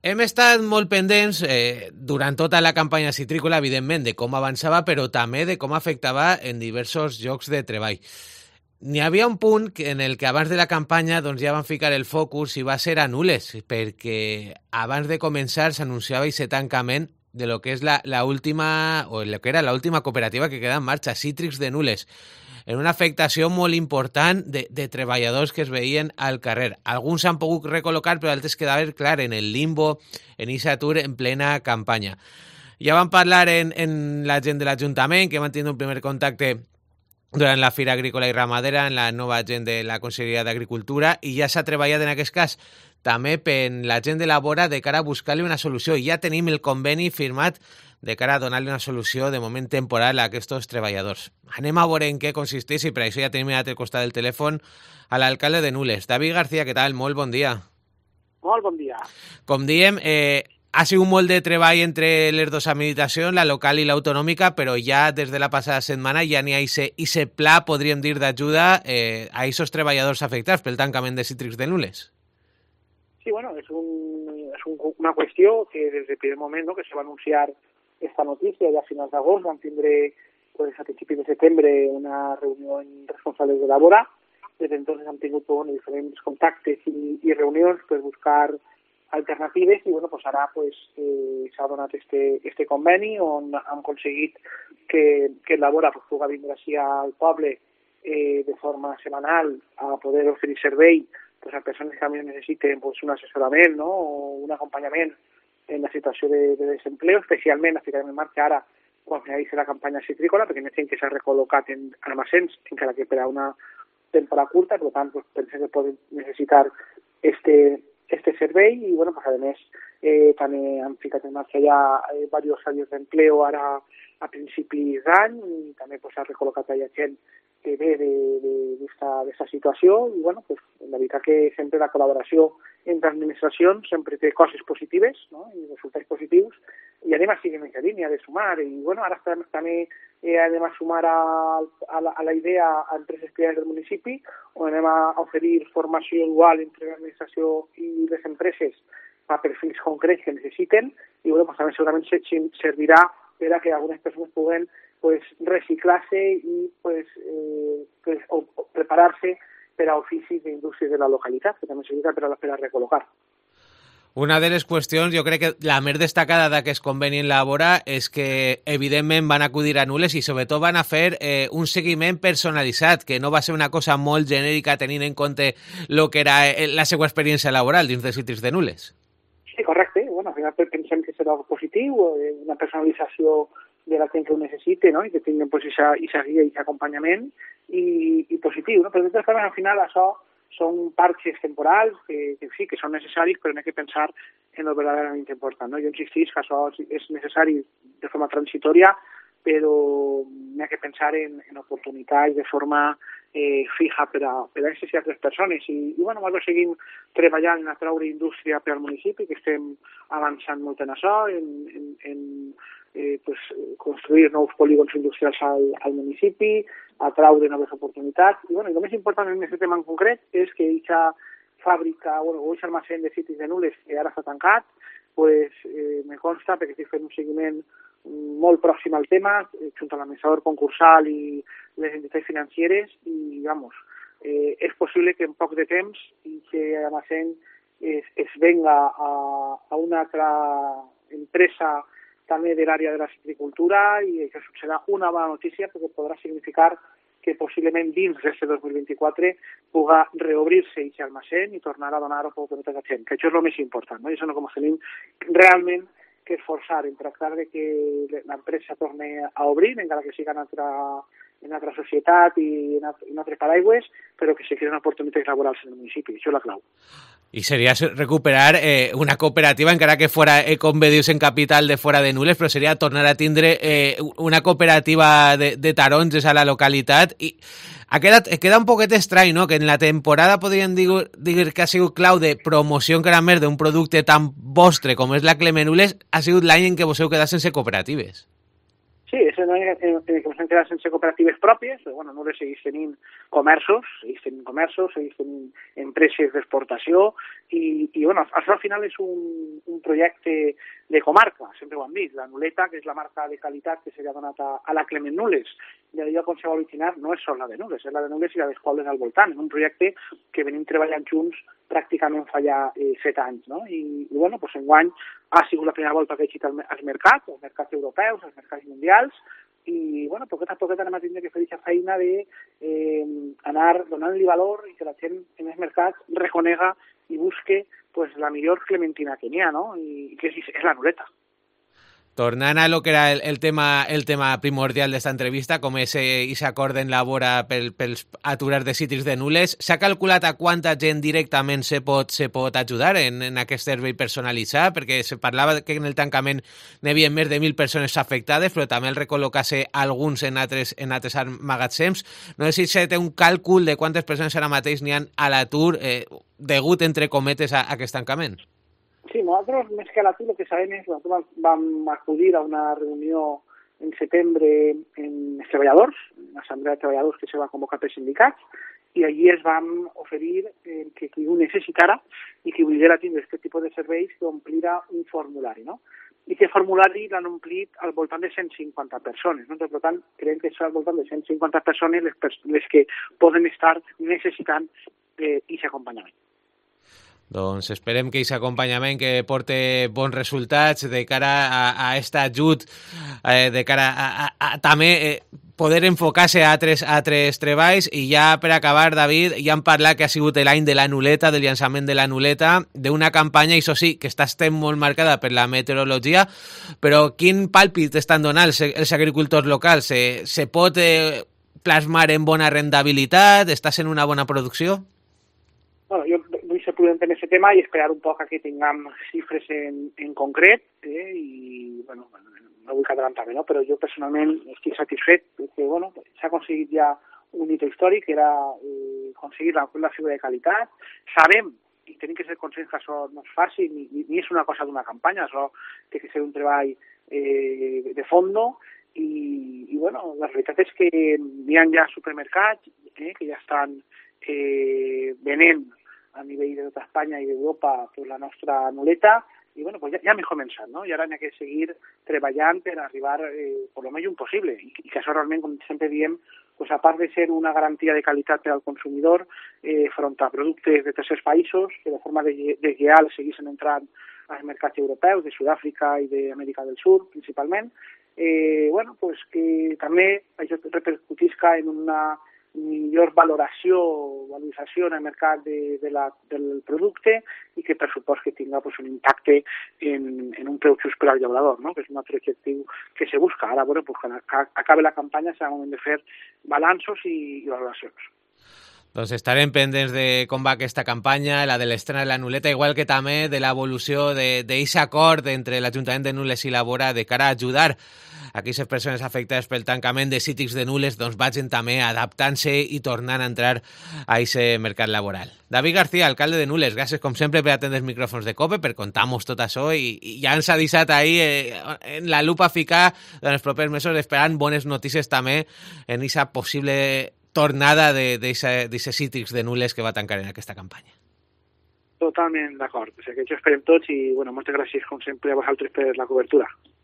Hem estat molt pendents durant tota la campanya citrícola, evidentment, de com avançava, però també de com afectava en diversos llocs de treball. N'hi havia un punt en el que abans de la campanya doncs, ja van ficar el focus i va ser a Nules, perquè abans de començar s'anunciava aquest tancament de lo que és la última, o lo que era la última cooperativa que queda en marxa, Cítrics de Nules, en una afectació molt important de treballadors que es veien al carrer. Alguns s'han pogut recol·locar, però altres quedaven, clar, en el limbo, en aquest atur en plena campanya. Ja vam parlar en la gent de l'Ajuntament, que van tenir un primer contacte durant la Fira Agrícola i Ramadera, en la nova gent de la Conselleria d'Agricultura, i ja s'ha treballat en aquest cas també per la gent de la vora de cara a buscar-li una solució. Ja tenim el conveni firmat de cara a donar-li una solució de moment temporal a aquests treballadors. Anem a veure en què consisteix i per això ja tenim a l'altre costat del telèfon a l'alcalde de Nules. David García, què tal? Molt bon dia. Molt bon dia. Com diem, ha sigut molt de treball entre les dues administracions, la local i l'autonòmica, però ja des de la passada setmana ja n'hi ha aquest pla, podríem dir, d'ajuda a aquests treballadors afectats pel tancament de Cítrics de Nules. Sí, bueno, és una qüestió que des del primer moment, ¿no?, que se va anunciar esta notícia ja a finals d'agost, vam tindre pues, a principis de setembre una reunió amb responsables de la vora. Des d'entonces hem tingut diferents contactes i reunions per buscar alternatives i bueno, pues ara pues, s'ha donat este conveni on hem aconseguit que la vora pues, pugui vindre així al poble de forma setmanal a poder oferir servei pues, a persones que també necessiten pues, un assessorament, ¿no?, o un acompanyament en la situació de desempleo, especialment la ficarem en marxa ara quan finalitzi la campanya citrícola, perquè més gent que s'ha recol·locat en almacens, encara que per a una temporada curta, per tant pues, pensem que poden necessitar este servei i bueno, pues, a més també han ficat en marxa ja diversos anys d'empleo ara a principis d'any i també pues, s'ha recol·locat ja gent que ve d'esta situació i bueno, pues, la veritat que sempre la col·laboració entre administracions sempre té coses positives, no?, i resultats positius i anem a seguir en aquesta línia de sumar i bueno, ara també anem a sumar a la idea a empreses privades del municipi on anem a oferir formació dual entre l'administració i les empreses a perfils concrets que necessiten i bueno, pues, també segurament servirà per a que algunes persones puguen pues, reciclar-se i pues, o preparar-se per a oficis d'indústries de la localitat, que també servirà per a recol·locar. Una de les qüestions, jo crec que la més destacada d'aquest conveni en la vora és que, evidentment, van acudir a Nules i, sobretot, van a fer un seguiment personalitzat, que no va ser una cosa molt genèrica tenint en compte el que era la seva experiència laboral dins de Cítrics de Nules. Sí, correcte. Bueno, al final pensem que serà positiu, una personalització de la gent que ho necessite, no?, i que tinguin pues, aquesta guia i aquest acompanyament i positiu, no? Però de totes formes, al final, això són parches temporals que sí, que són necessaris, però n'hem de pensar en el verdaderament important, no? Jo insistís que això és necessari de forma transitòria, però n'hem de pensar en oportunitats de forma fija per a aquestes i altres persones. I bueno, nosaltres seguim treballant a traure indústria per al municipi, que estem avançant molt en això, en pues, construir nous polígons industrials al municipi, a traure noves oportunitats. I bueno, el més important en aquest tema en concret és que aquesta fàbrica o aquest almacén de Cítrics de Nules que ara s'ha tancat, pues, me consta, perquè estic fent un seguiment molt pròxim al tema, junt amb l'administrador concursal i les entitats financeres, i vamos, és possible que en poc de temps que l'almacén es venga a una altra empresa també de l'àrea de la citricultura i això serà una bona notícia perquè podrà significar que possiblement dins d'aquest 2024 pugui reobrir-se aquest almacén i tornar a donar oportunitats a la gent, que això és el més important, no? I això no com tenim realment que esforçar en tractar de que l'empresa torni a obrir, encara que siga en altra societat i en altres paraigües, però que se creen oportunitats laborals en el municipi. Això és la clau. Y sería recuperar una cooperativa, encara que fuera convedius en capital de fora de Nules, però seria tornar a tindre una cooperativa de taronges a la localitat. I queda un poquet estrany, no?, que en la temporada podríem dir que ha sigut clau de promoció encara més d'un producte tan vostre com és la Clemenules, ha sigut l'any en què vos heu quedat sense cooperatives. Sí, és en el que ens hem quedat sense cooperatives pròpies, però bueno, Nules segueix tenint comerços, segueix tenint empreses d'exportació i bueno, això al final és un projecte de comarca, sempre ho hem dit. La Nuleta, que és la marca de qualitat que se li ha donat a la Clement Nules, i el lloc on se va originar no és sol la de Nules, és la de Nules i la d'Escoles al voltant. És un projecte que venim treballant junts pràcticament fa ja 7 anys, no? I bueno, doncs enguany ha sigut la primera volta que he eixit als mercats europeus, als mercats mundials, i bueno, poquet a poquet anem a tindre que fer aquesta feina de anar donant-li valor i que la gent en els mercats reconega i busque pues, la millor clementina que n'hi ha, no? I que és la Nuleta. Tornant a lo que era el tema primordial d'esta entrevista, com és aquest acord en la vora pels aturats de cítrics de Nules, s'ha calculat a quanta gent directament se pot ajudar en aquest servei personalitzat? Perquè se parlava que en el tancament n'hi havia més de 1.000 persones afectades, però també el recol·locar-se alguns en altres magatzems. No sé si se té un càlcul de quantes persones ara mateix n'hi ha a l'atur degut, entre cometes, a aquest tancament. Sí, nosaltres, més que a l'atur, el que sabem és que nosaltres vam acudir a una reunió en setembre en els treballadors, l'assemblea de treballadors que se va convocar pels sindicats, i allí es vam oferir que qui ho necessitara i qui volguera tindre aquest tipus de serveis que omplira un formulari, no? I aquest formulari l'han omplit al voltant de 150 persones, no? Per tant, creiem que és al voltant de 150 persones les que poden estar necessitant aquest acompanyament. Doncs esperem que aquest acompanyament que porte bons resultats de cara a aquest ajut, de cara a també poder enfocar-se a altres treballs. I ja per acabar, David, ja hem parlat que ha sigut l'any de la Nuleta, del llançament de la Nuleta, d'una campanya, això sí, que està molt marcada per la meteorologia, però quin pàlpit estan donant els agricultors locals? Se pot plasmar en bona rendibilitat? Està sent una bona producció? Bueno, jo vull ser prudent en aquest tema i esperar un poc a que tinguem xifres en concret i, bueno, no vull adelantar-me, no? Però jo personalment estic satisfet perquè, bueno, s'ha aconseguit ja un hito històric, que era aconseguir la figura de qualitat. Sabem, i tenim que ser conscients que això no és fàcil, ni és una cosa d'una campanya, això té que ser un treball de fondo i, bueno, la realitat és que hi ha ja supermercats que ja estan venent a nivell de tota Espanya i d'Europa pues, la nostra Nuleta, i bueno, pues ja hem començat, no? I ara hem de seguir treballant per arribar per lo més lluny possible, i que això realment, com sempre diem, pues, a part de ser una garantia de qualitat per al consumidor front a productes de tercers països que de forma deslleial segueixen entrant als mercats europeus, de Sud-àfrica i d'Amèrica del Sud, principalment, bueno, pues que també això repercutisca en una millor valorització en el mercat del producte i que per supost que tinga pues, un impacte en un preu just per al llaurador, no? Que és un altre objectiu que se busca. Ara, bueno, pues, quan acabi la campanya serà moment de fer balanços i valoracions. Doncs estarem pendents de com va aquesta campanya, la de l'estrena de la Nuleta, igual que també de l'evolució d'aquest acord entre l'Ajuntament de Nules i la Vora de cara a ajudar aquelles persones afectades pel tancament de cítrics de Nules, doncs vagin també adaptant-se i tornant a entrar a aquest mercat laboral. David García, alcalde de Nules, gràcies com sempre per atendre els micròfons de COPE, per contar-nos tot això i ja ens ha deixat ahir en la lupa ficar en els propers mesos esperant bones notícies també en aquesta possible tornada d'aquests cítrics de Nules que va tancar en aquesta campanya. Totalment d'acord. O sigui, que això esperem tots i bueno, moltes gràcies com sempre a vosaltres per la cobertura.